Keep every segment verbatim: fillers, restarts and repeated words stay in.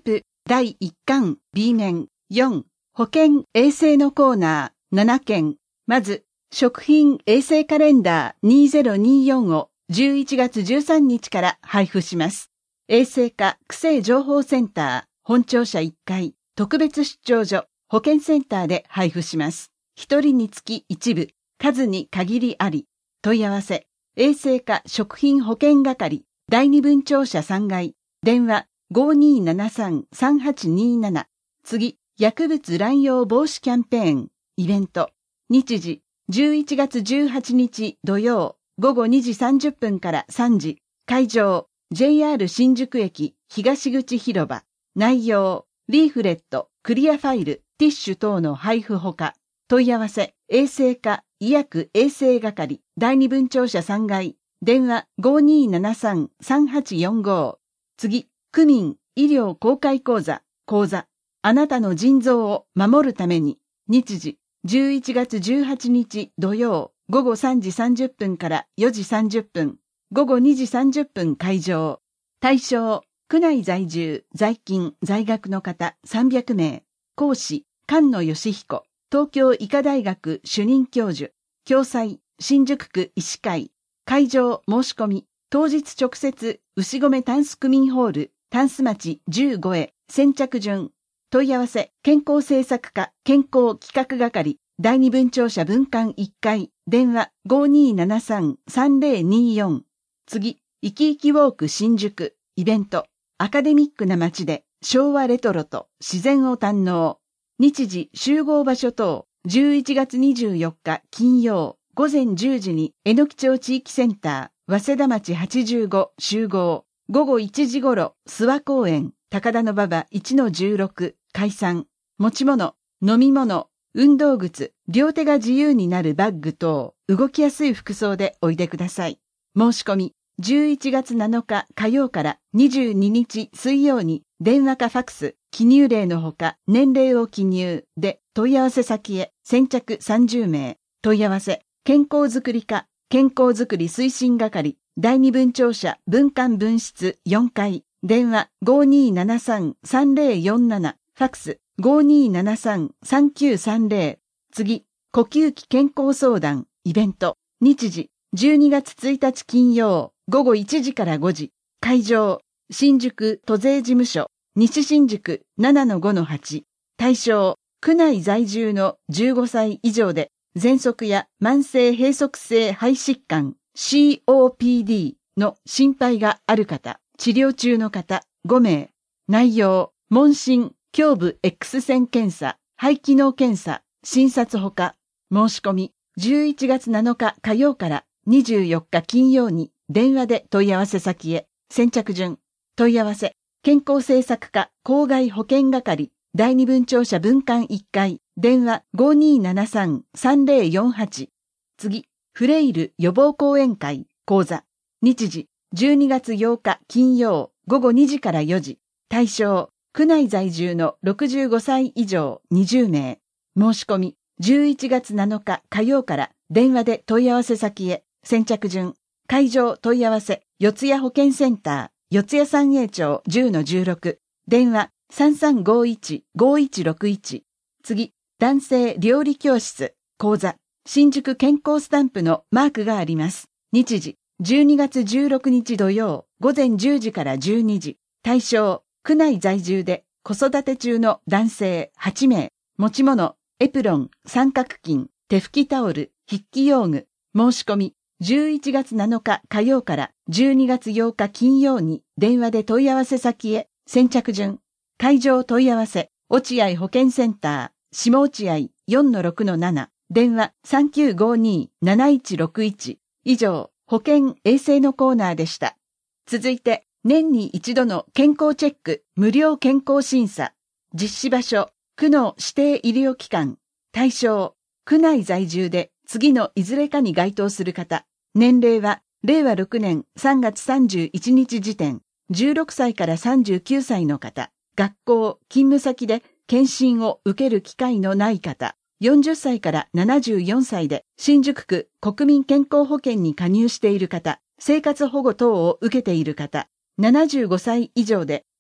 プだいいっかん B 面よん保健衛生のコーナーななけん。まず食品衛生カレンダーにせんにじゅうよんをじゅういちがつじゅうさんにちから配布します。衛生課区政情報センター本庁舎いっかい特別出張所保健センターで配布します。一人につき一部、数に限りあり。問い合わせ衛生課食品保健係だいに分庁舎さんがい電話 ごーにーななさん さんはちにーなな。次、薬物乱用防止キャンペーンイベント日時じゅういちがつじゅうはちにち土曜ごごにじさんじゅっぷんからさんじ会場 ジェイアール 新宿駅東口広場内容リーフレットクリアファイルティッシュ等の配布ほか問い合わせ衛生課医薬衛生係だいに分庁舎さんがい電話 ごーにーななさん さんはちよんご。次、区民医療公開講座講座あなたの腎臓を守るために日時じゅういちがつじゅうはちにち土曜ごごさんじさんじゅっぷんからよじさんじゅっぷんごごにじさんじゅっぷん会場対象区内在住在勤在学の方さんびゃくめい講師菅野義彦東京医科大学主任教授共催新宿区医師会会場申し込み当日直接牛込タンス区民ホールタンス町じゅうごへ先着順問い合わせ健康政策課健康企画係だいに分庁舎分館いっかい電話 ごーにーななさん さんぜろにーよん。次、いきいきウォーク新宿イベントアカデミックな街で昭和レトロと自然を堪能日時集合場所等じゅういちがつにじゅうよっか金曜ごぜんじゅうじにえのき町地域センター早稲田町はちじゅうご集合ごごいちじ頃諏訪公園高田馬場 いちのじゅうろく 解散持ち物飲み物運動靴両手が自由になるバッグ等動きやすい服装でおいでください。申し込みじゅういちがつなのか火曜からにじゅうににち水曜に電話かファクス記入例のほか年齢を記入で問い合わせ先へ先着さんじゅうめい問い合わせ健康づくり課健康づくり推進係だいに分庁舎分館分室よんかい電話 ごーにーななさん さんぜろよんなな ファクス ごーにーななさん さんきゅうさんぜろ。次、呼吸器健康相談イベント日時じゅうにがつついたち金曜ごごいちじからごじ会場新宿都税事務所西新宿 ななのごのはち 対象区内在住のじゅうごさい以上で喘息や慢性閉塞性肺疾患 シーオーピーディー の心配がある方治療中の方ごめい内容問診胸部 X 線検査肺機能検査診察ほか申し込みじゅういちがつなのか火曜からにじゅうよっか金曜に電話で問い合わせ先へ先着順問い合わせ健康政策課公害保健係だいに分庁舎分館いっかい電話 ごーにーななさん さんぜろよんはち。次、フレイル予防講演会講座日時じゅうにがつようか金曜ごごにじからよじ対象区内在住のろくじゅうごさい以上にじゅうめい申し込みじゅういちがつなのか火曜から電話で問い合わせ先へ先着順会場問い合わせ四谷保健センター四谷三栄町 じゅうのじゅうろく 電話 さんさんごいち ごいちろくいち。次、男性料理教室講座新宿健康スタンプのマークがあります日時じゅうにがつじゅうろくにち土曜ごぜんじゅうじからじゅうにじ対象区内在住で子育て中の男性はちめい持ち物エプロン三角巾手拭きタオル筆記用具申し込みじゅういちがつなのか火曜からじゅうにがつようか金曜に電話で問い合わせ先へ先着順会場問い合わせ落合保健センター下落合 よんのろくのなな 電話 さんきゅうごにーなないちろくいち。以上保健衛生のコーナーでした。続いて年に一度の健康チェック無料健康審査実施場所区の指定医療機関対象区内在住で次のいずれかに該当する方年齢はれいわろくねんさんがつさんじゅういちにち時点じゅうろくさいからさんじゅうきゅうさいの方学校勤務先で検診を受ける機会のない方よんじゅっさいからななじゅうよんさいで新宿区国民健康保険に加入している方生活保護等を受けている方ななじゅうごさい以上で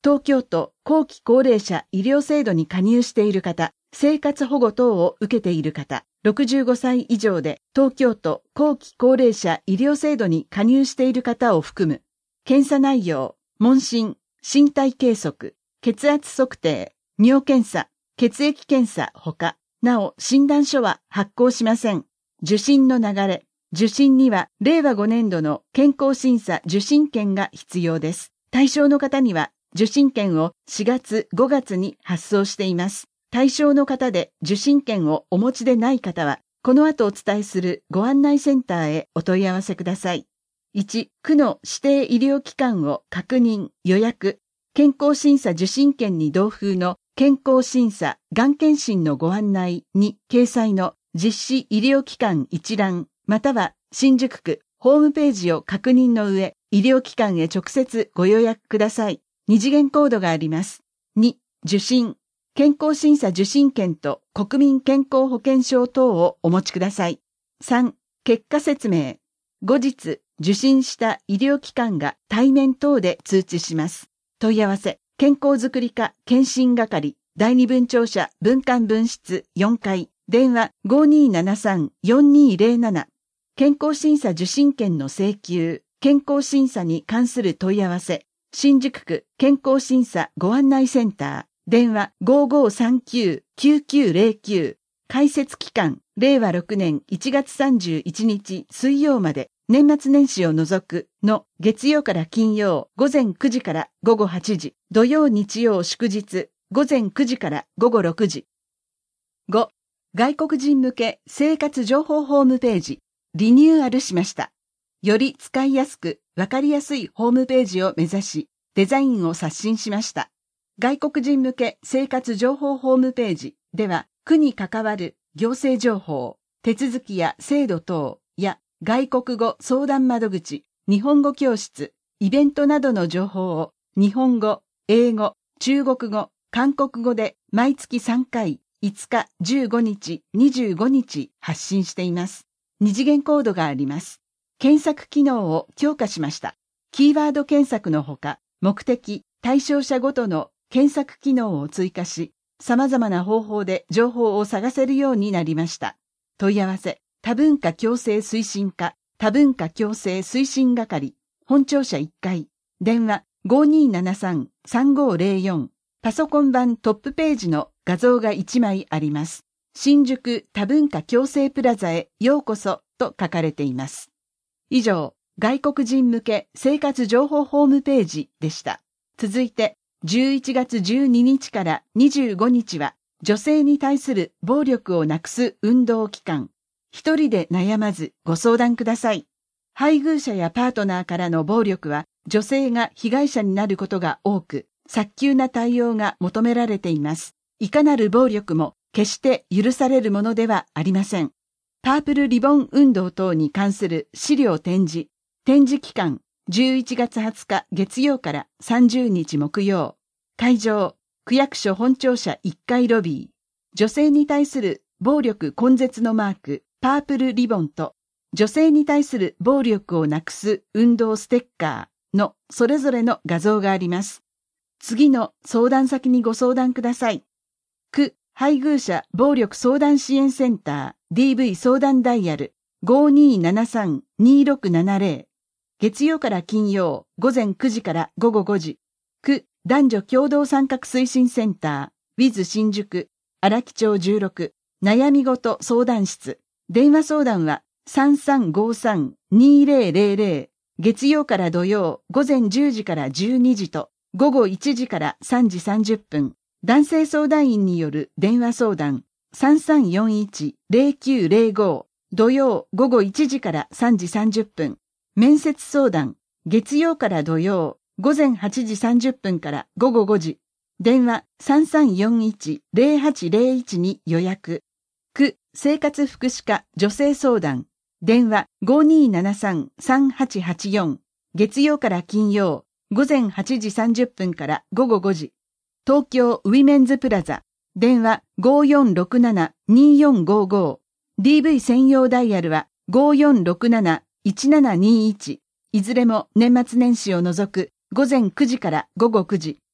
東京都後期高齢者医療制度に加入している方、生活保護等を受けている方、ろくじゅうごさい以上で東京都後期高齢者医療制度に加入している方を含む、検査内容、問診、身体計測、血圧測定、尿検査、血液検査ほか、なお診断書は発行しません。受診の流れ、受診にはれいわごねんどの健康審査受診券が必要です。対象の方には受診券をしがつ、ごがつに発送しています。対象の方で受診券をお持ちでない方は、この後お伝えするご案内センターへお問い合わせください。いち、区の指定医療機関を確認、予約、健康審査受診券に同封の健康審査、がん検診のご案内に掲載の実施医療機関一覧、または新宿区ホームページを確認の上、医療機関へ直接ご予約ください。二次元コードがあります。に、受診、健康審査受診券と国民健康保険証等をお持ちください。さん、結果説明。後日、受診した医療機関が対面等で通知します。問い合わせ、健康づくり課検診係、第二分庁舎分館分室よんかい、電話 ごにーななさん よんにーぜろなな。健康審査受診券の請求、健康審査に関する問い合わせ、新宿区健康審査ご案内センター、電話 ごーごーさんきゅう きゅうきゅうぜろきゅう、開設期間、れいわろくねんいちがつさんじゅういちにち水曜まで、年末年始を除くの月曜から金曜午前くじから午後はちじ、土曜日曜祝日午前くじから午後ろくじ。ご、外国人向け生活情報ホームページ、リニューアルしました。より使いやすくわかりやすいホームページを目指し、デザインを刷新しました。外国人向け生活情報ホームページでは、区に関わる行政情報、手続きや制度等や外国語相談窓口、日本語教室、イベントなどの情報を日本語、英語、中国語、韓国語で毎月さんかい、いつか、じゅうごにち、にじゅうごにち発信しています。二次元コードがあります。検索機能を強化しました。キーワード検索のほか、目的、対象者ごとの検索機能を追加し、様々な方法で情報を探せるようになりました。問い合わせ、多文化共生推進課、多文化共生推進係、本庁舎いっかい、電話 ごーにーななさん さんごーぜろよん、パソコン版トップページの画像がいちまいあります。新宿多文化共生プラザへようこそと書かれています。以上、外国人向け生活情報ホームページでした。続いて、じゅういちがつじゅうににちからにじゅうごにちは、女性に対する暴力をなくす運動期間。一人で悩まずご相談ください。配偶者やパートナーからの暴力は、女性が被害者になることが多く、早急な対応が求められています。いかなる暴力も決して許されるものではありません。パープルリボン運動等に関する資料展示。展示期間、じゅういちがつはつか月曜からさんじゅうにち木曜。会場、区役所本庁舎いっかいロビー。女性に対する暴力根絶のマーク、パープルリボンと、女性に対する暴力をなくす運動ステッカーのそれぞれの画像があります。次の相談先にご相談ください。区配偶者暴力相談支援センター ディーブイ 相談ダイヤル ごーにーななさん にーろくななぜろ。月曜から金曜午前くじから午後ごじ。区男女共同参画推進センター ウィズ 新宿荒木町じゅうろく悩みごと相談室。電話相談はさんさんごさん にーぜろぜろぜろ。月曜から土曜午前じゅうじからじゅうにじと午後いちじからさんじさんじゅっぷん。男性相談員による電話相談さんさんよんいち ぜろきゅうぜろご。土曜午後いちじからさんじさんじゅっぷん。面接相談月曜から土曜午前はちじさんじゅっぷんから午後ごじ。電話さんさんよんいち ぜろはちぜろいちに予約。区生活福祉課女性相談。電話 ごーにーななさん さんはちはちよん。月曜から金曜午前はちじさんじゅっぷんから午後ごじ。東京ウィメンズプラザ。電話 ごーよんろくなな にーよんごご。ディーブイ 専用ダイヤルは ごーよんろくなないちななにいち。いずれも年末年始を除く午前くじから午後くじ。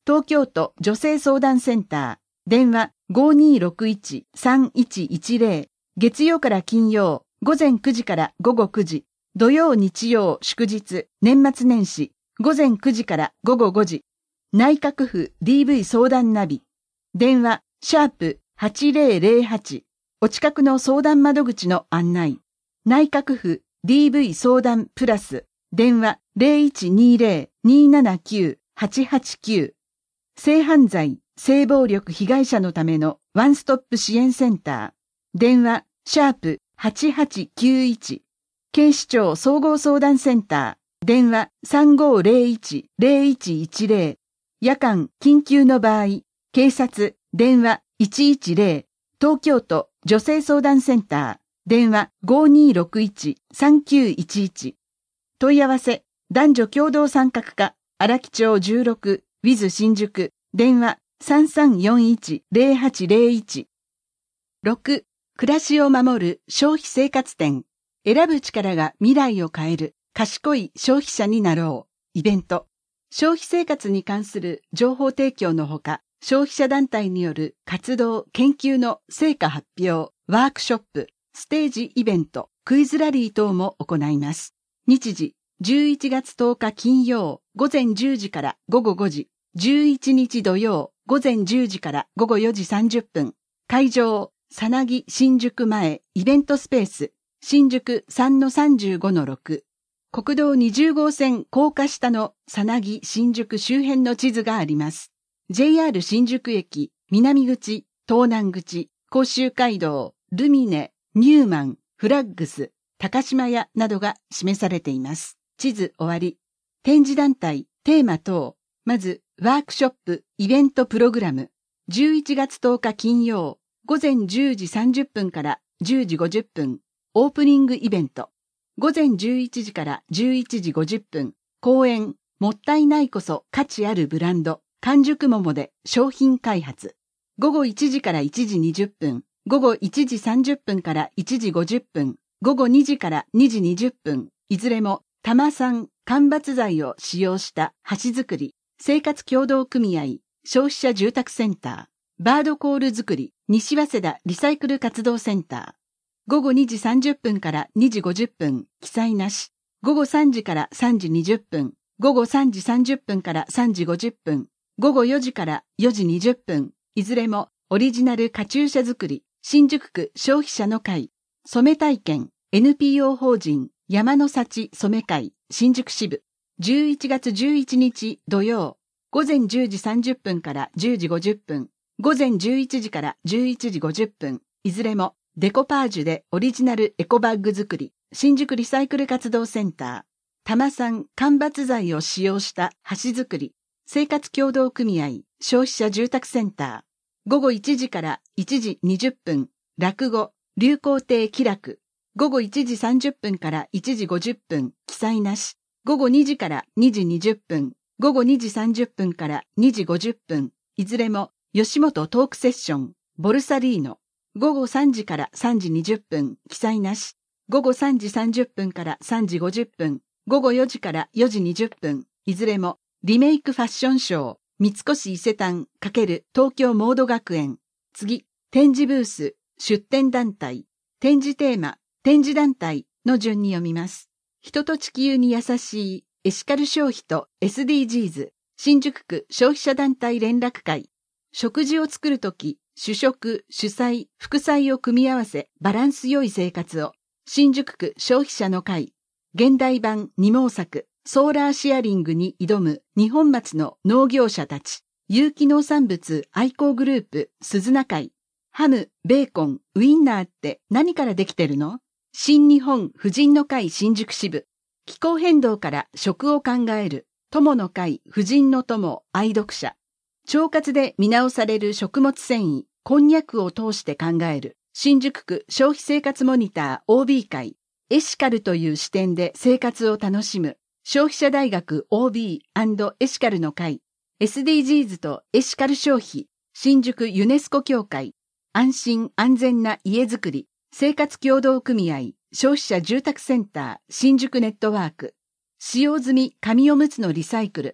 東京都女性相談センター、電話 ごーにーろくいちさんいちいちゼロ、月曜から金曜、午前くじから午後くじ、土曜日曜祝日、年末年始、午前くじから午後ごじ、内閣府 ディーブイ 相談ナビ、電話、シャープはちぜろぜろはち、お近くの相談窓口の案内、内閣府 ディーブイ 相談プラス、電話 ゼロいちにゼロ にーななきゅう はちはちきゅう、性犯罪、性暴力被害者のためのワンストップ支援センター、電話、シャープはちはちきゅういち、警視庁総合相談センター、電話 さんごーぜろいち ゼロいちいちゼロ、夜間、緊急の場合、警察、電話いちいちゼロ、東京都女性相談センター、電話 ごーにーろくいちさんきゅういちいち、問い合わせ、男女共同参画課、荒木町じゅうろく、ウィズ 新宿、電話 さんさんよんいちゼロはちゼロいち。ろく. 暮らしを守る消費生活展。選ぶ力が未来を変える賢い消費者になろう。イベント。消費生活に関する情報提供のほか、消費者団体による活動・研究の成果発表、ワークショップ、ステージイベント、クイズラリー等も行います。日時、じゅういちがつとおか金曜、午前じゅうじから午後ごじ、じゅういちにち土曜、午前じゅうじから午後よじさんじゅっぷん。会場、さなぎ新宿前イベントスペース、新宿 さんのさんじゅうごのろく。国道にじゅうごうせん高架下のさなぎ新宿周辺の地図があります。ジェイアール 新宿駅、南口、東南口、甲州街道、ルミネ、ニューマン、フラッグス、高島屋などが示されています。地図終わり。展示団体、テーマ等。まず、ワークショップ、イベントプログラム。じゅういちがつとおか金曜、午前じゅうじさんじゅっぷんからじゅうじごじゅっぷん、オープニングイベント。午前じゅういちじからじゅういちじごじゅっぷん、講演、もったいないこそ価値あるブランド、完熟桃で商品開発。午後いちじからいちじにじゅっぷん、午後いちじさんじゅっぷんからいちじごじゅっぷん、午後にじからにじにじゅっぷん、いずれも多摩産間伐材を使用した箸作り、生活協同組合、消費者住宅センター、バードコール作り、西早稲田リサイクル活動センター。午後にじさんじゅっぷんからにじごじゅっぷん、記載なし。午後さんじからさんじにじゅっぷん、午後さんじさんじゅっぷんからさんじごじゅっぷん、午後よじからよじにじゅっぷん、いずれもオリジナルカチューシャ作り、新宿区消費者の会、染め体験、エヌピーオー 法人、山の幸染め会、新宿支部。じゅういちがつじゅういちにち土曜、午前じゅうじさんじゅっぷんからじゅうじごじゅっぷん、午前じゅういちじからじゅういちじごじゅっぷん、いずれもデコパージュでオリジナルエコバッグ作り、新宿リサイクル活動センター、多摩産間伐材を使用した箸作り、生活協同組合、消費者住宅センター、午後いちじからいちじにじゅっぷん、落語、流行亭気楽、午後いちじさんじゅっぷんからいちじごじゅっぷん、記載なし、午後にじからにじにじゅっぷん、午後にじさんじゅっぷんからにじごじゅっぷん、いずれも吉本トークセッション、ボルサリーノ、午後さんじからさんじにじゅっぷん、記載なし、午後さんじさんじゅっぷんからさんじごじゅっぷん、午後よじからよじにじゅっぷん、いずれもリメイクファッションショー、三越伊勢丹×東京モード学園。次、展示ブース、出展団体、展示テーマ、展示団体の順に読みます。人と地球に優しいエシカル消費と エスディージーズ、新宿区消費者団体連絡会。食事を作るとき、主食、主菜、副菜を組み合わせ、バランス良い生活を。新宿区消費者の会。現代版二毛作、ソーラーシェアリングに挑む二本松の農業者たち。有機農産物愛好グループ、鈴名会。ハム、ベーコン、ウインナーって何からできてるの？新日本婦人の会新宿支部。気候変動から食を考える。友の会婦人の友愛読者。腸活で見直される食物繊維、こんにゃくを通して考える。新宿区消費生活モニター オービー 会。エシカルという視点で生活を楽しむ。消費者大学 オービー& エシカルの会。エスディージーズ とエシカル消費。新宿ユネスコ協会。安心安全な家づくり。生活協同組合。消費者住宅センター新宿ネットワーク。使用済み紙おむつのリサイクル。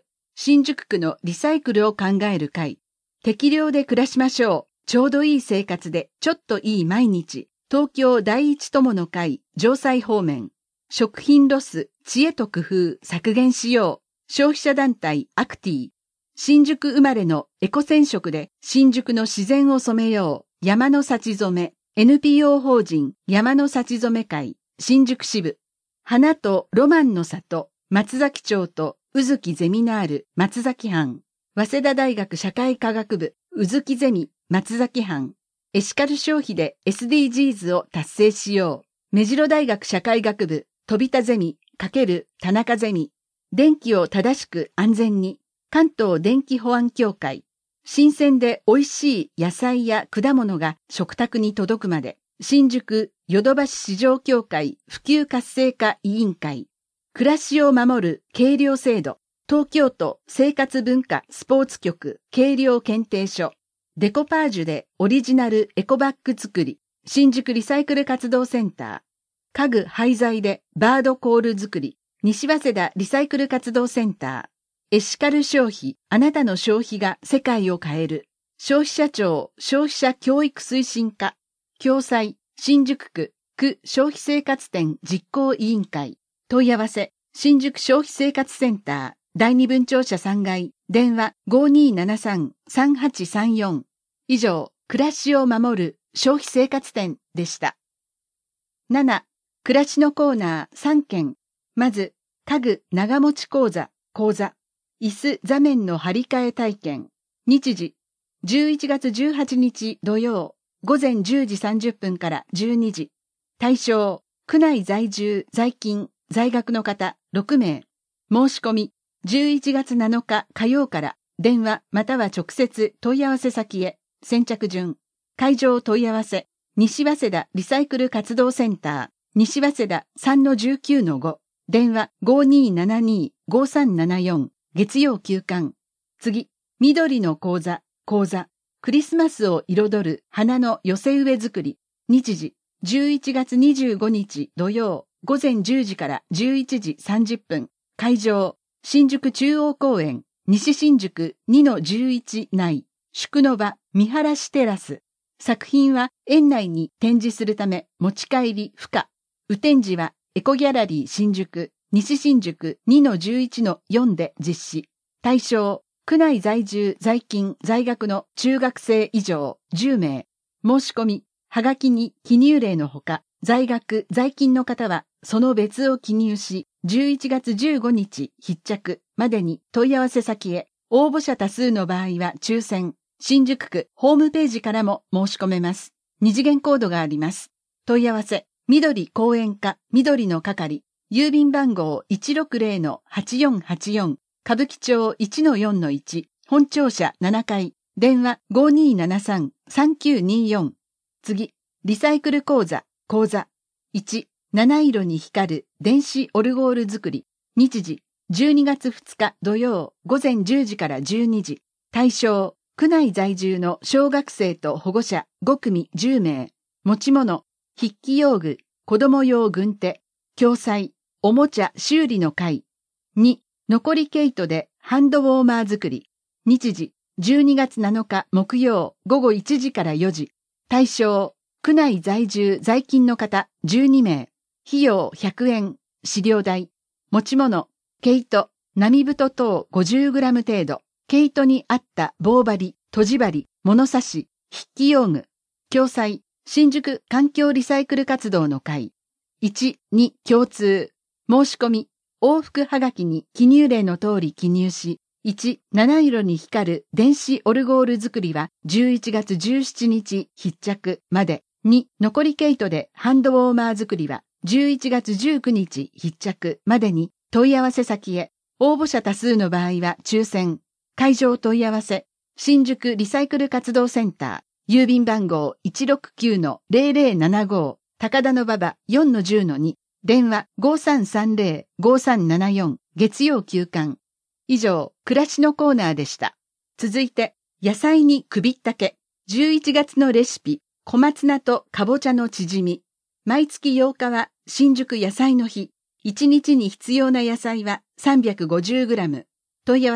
新宿区のリサイクルを考える会。適量で暮らしましょう。ちょうどいい生活でちょっといい毎日。東京第一友の会、城西方面。食品ロス、知恵と工夫、削減しよう。消費者団体、アクティ。新宿生まれのエコ染色で新宿の自然を染めよう。山の幸染め。エヌピーオー 法人、山の幸染め会、新宿支部。花とロマンの里、松崎町と宇月ゼミナール、松崎班。早稲田大学社会科学部、宇月ゼミ、松崎班。エシカル消費で エスディージーズ を達成しよう。目白大学社会学部、飛田ゼミ、×田中ゼミ。電気を正しく安全に。関東電気保安協会。新鮮で美味しい野菜や果物が食卓に届くまで。新宿ヨドバシ市場協会普及活性化委員会。暮らしを守る計量制度。東京都生活文化スポーツ局計量検定所。デコパージュでオリジナルエコバッグ作り。新宿リサイクル活動センター。家具廃材でバードコール作り。西早稲田リサイクル活動センター。エシカル消費、あなたの消費が世界を変える。消費者庁消費者教育推進課。共催、新宿区、区消費生活展実行委員会。問い合わせ、新宿消費生活センター、第二分庁舎さん階、電話 ごーにーななさんさんはちさんよん。以上、暮らしを守る消費生活展でした。なな、暮らしのコーナーさんけん。まず、家具長持ち講座、講座。椅子座面の張り替え体験。日時、じゅういちがつじゅうはちにち土曜、午前じゅうじさんじゅっぷんからじゅうにじ。対象、区内在住、在勤、在学の方ろくめい。申し込み、じゅういちがつなのか火曜から、電話または直接問い合わせ先へ。先着順。会場問い合わせ、西早稲田リサイクル活動センター、西早稲田 さんのじゅうきゅうのご。電話 ごーにーななにーごーさんななよん。月曜休館。次、緑の講座、講座。クリスマスを彩る花の寄せ植え作り。日時、じゅういちがつにじゅうごにち土曜、午前じゅうじからじゅういちじさんじゅっぷん。会場、新宿中央公園、西新宿 にのじゅういち 内、宿の場、見晴らしテラス。作品は園内に展示するため持ち帰り不可。雨展示はエコギャラリー新宿。西新宿 にのじゅういちのよん で実施。対象、区内在住、在勤、在学の中学生以上じゅうめい。申し込み、はがきに記入例のほか、在学、在勤の方はその別を記入し、じゅういちがつじゅうごにち必着までに問い合わせ先へ。応募者多数の場合は抽選。新宿区ホームページからも申し込めます。二次元コードがあります。問い合わせ、緑講演課、緑の係。郵便番号 いちろくぜろのはちよんはちよん、歌舞伎町 いちのよんのいち、本庁舎ななかい、電話 ごーにーななさんさんきゅうにーよん。次、リサイクル講座、講座。いち、七色に光る電子オルゴール作り。日時、じゅうにがつふつか土曜、午前じゅうじからじゅうにじ。対象、区内在住の小学生と保護者ごくみじゅうめい。持ち物、筆記用具、子供用軍手、共催。おもちゃ修理の会。に、残り毛糸でハンドウォーマー作り。日時、じゅうにがつなのか木曜午後いちじからよじ。対象、区内在住在勤の方じゅうにめい。費用ひゃくえん。飼料代。持ち物、毛糸、波太等 ごじゅうグラム 程度。毛糸に合った棒針、とじ針、物差し、筆記用具。共催、新宿環境リサイクル活動の会。いち、に、共通。申し込み、往復はがきに記入例の通り記入し、いち、七色に光る電子オルゴール作りはじゅういちがつじゅうしちにち必着まで。に、残り毛糸でハンドウォーマー作りはじゅういちがつじゅうくにち必着までに問い合わせ先へ。応募者多数の場合は抽選。会場問い合わせ。新宿リサイクル活動センター。郵便番号 いちろくきゅうのぜろぜろななご。高田馬場 よんのじゅうのに。電話 ごーさんさんぜろごーさんななよん。月曜休館。以上、暮らしのコーナーでした。続いて、野菜に首ったけ。じゅういちがつのレシピ。小松菜とかぼちゃのチヂミ。毎月ようかは新宿野菜の日。いちにちに必要な野菜は さんびゃくごじゅうグラム。問い合わせ、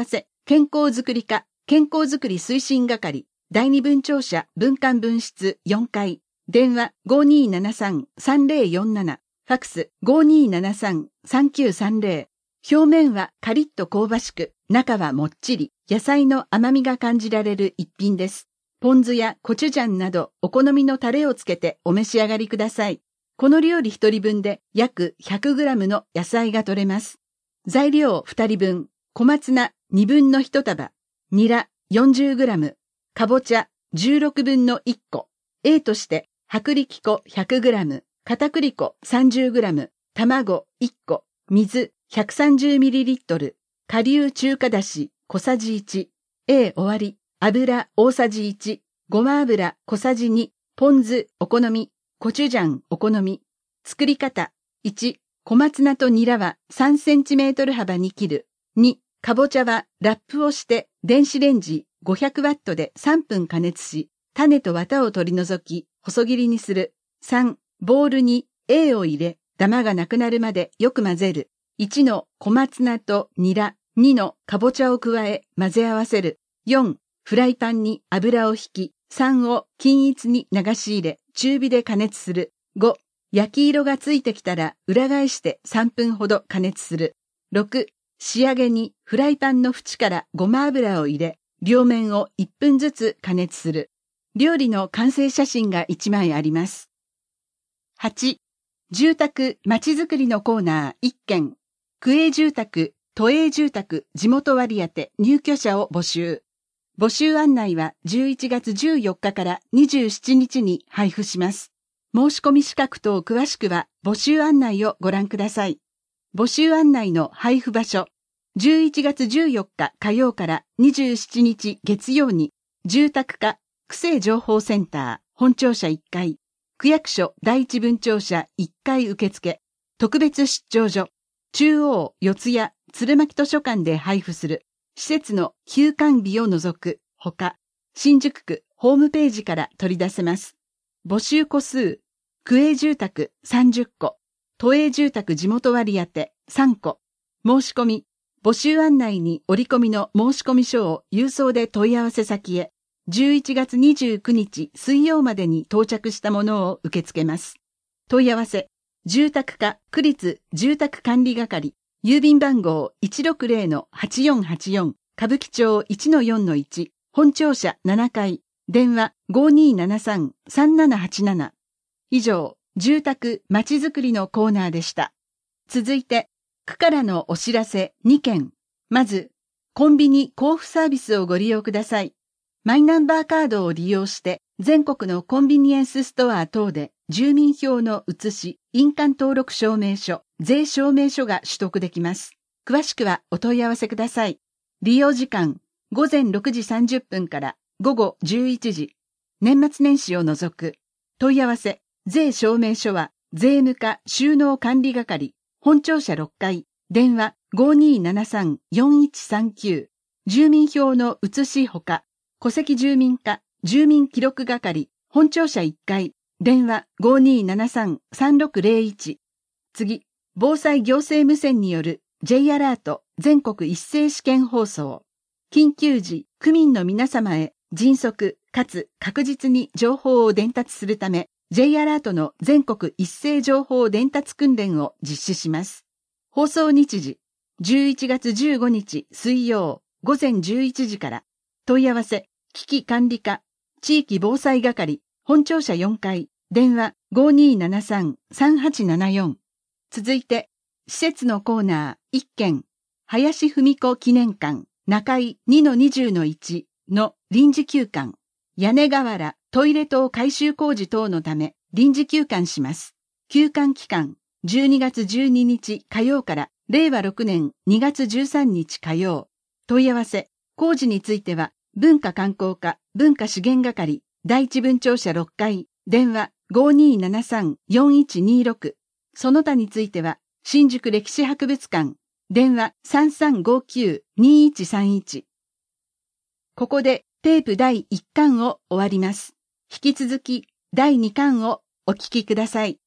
健康づくり課、健康づくり推進係、第二分庁舎分館分室よんかい、電話 ごーにーななさんさんぜろよんなな、ファクス ごーにーななさんさんきゅうさんぜろ。表面はカリッと香ばしく、中はもっちり、野菜の甘みが感じられる一品です。ポン酢やコチュジャンなどお好みのタレをつけてお召し上がりください。この料理ひとりぶんで約 ひゃくグラム の野菜が取れます。材料ふたりぶん、小松菜にぶんのいちたば、ニラ よんじゅうグラム、かぼちゃじゅうろくぶんのいっこ、A として薄力粉 ひゃくグラム、片栗粉 さんじゅうグラム、卵いっこ、水 ひゃくさんじゅうミリリットル、顆粒中華だし小さじいち、A 終わり、油大さじいち、ごま油小さじに、ポン酢お好み、コチュジャンお好み。作り方。いち、小松菜とニラはさんセンチメートル幅に切る。に、かぼちゃはラップをして電子レンジごひゃくワットでさんぷん加熱し、種と綿を取り除き、細切りにする。さん、ボウルに A を入れ、ダマがなくなるまでよく混ぜる。いちの小松菜とニラ、にのかぼちゃを加え混ぜ合わせる。よん、フライパンに油を引き、さんを均一に流し入れ、中火で加熱する。ご、焼き色がついてきたら裏返してさんぷんほど加熱する。ろく、仕上げにフライパンの縁からごま油を入れ、両面をいっぷんずつ加熱する。料理の完成写真がいちまいあります。はち、住宅まちづくりのコーナーいっけん。区営住宅、都営住宅、地元割当入居者を募集。募集案内はじゅういちがつじゅうよっかからにじゅうしちにちに配布します。申し込み資格等詳しくは募集案内をご覧ください。募集案内の配布場所。じゅういちがつじゅうよっか火曜からにじゅうしちにち月曜に、住宅課区政情報センター本庁舎いっかい、区役所第一分庁舎いっかい受付、特別出張所、中央四谷鶴巻図書館で配布する。施設の休館日を除くほか、新宿区ホームページから取り出せます。募集戸数、区営住宅さんじゅっこ、都営住宅地元割当さんこ。申し込み、募集案内に折り込みの申し込み書を郵送で問い合わせ先へ、じゅういちがつにじゅうくにち水曜までに到着したものを受け付けます。問い合わせ、住宅課区立住宅管理係、郵便番号 いちろくぜろのはちよんはちよん 歌舞伎町 いちのよんのいち 本庁舎ななかい電話 ごーにーななさんさんななはちなな。以上、住宅まちづくりのコーナーでした。続いて、区からのお知らせにけん。まず、コンビニ交付サービスをご利用ください。マイナンバーカードを利用して全国のコンビニエンスストア等で住民票の写し、印鑑登録証明書、税証明書が取得できます。詳しくはお問い合わせください。利用時間、ごぜんろくじさんじゅっぷんからごごじゅういちじ。年末年始を除く。問い合わせ、税証明書は税務課収納管理係、本庁舎ろっかい、電話 ごーにーななさんよんいちさんきゅう。住民票の写しほか、戸籍住民課住民記録係、本庁舎いっかい、電話 ごーにーななさんさんろくぜろいち。次、防災行政無線による J アラート全国一斉試験放送。緊急時、区民の皆様へ迅速かつ確実に情報を伝達するため、J アラートの全国一斉情報伝達訓練を実施します。放送日時、じゅういちがつじゅうごにち水曜ごぜんじゅういちじから。問い合わせ、危機管理課、地域防災係、本庁舎よんかい、電話 ごーにーななさんさんはちななよん。続いて、施設のコーナーいっけん、林文子記念館、中井 にのにじゅうのいち の臨時休館、屋根瓦、トイレ等改修工事等のため臨時休館します。休館期間、じゅうにがつじゅうににち火曜かられいわろくねんにがつじゅうさんにち火曜。問い合わせ、工事については、文化観光課文化資源係第一分庁舎ろっかい電話 ごーにーななさんよんいちにーろく。その他については新宿歴史博物館電話 さんさんごきゅうにいちさんいち。ここでテープだいいっかんを終わります。引き続きだいにかんをお聞きください。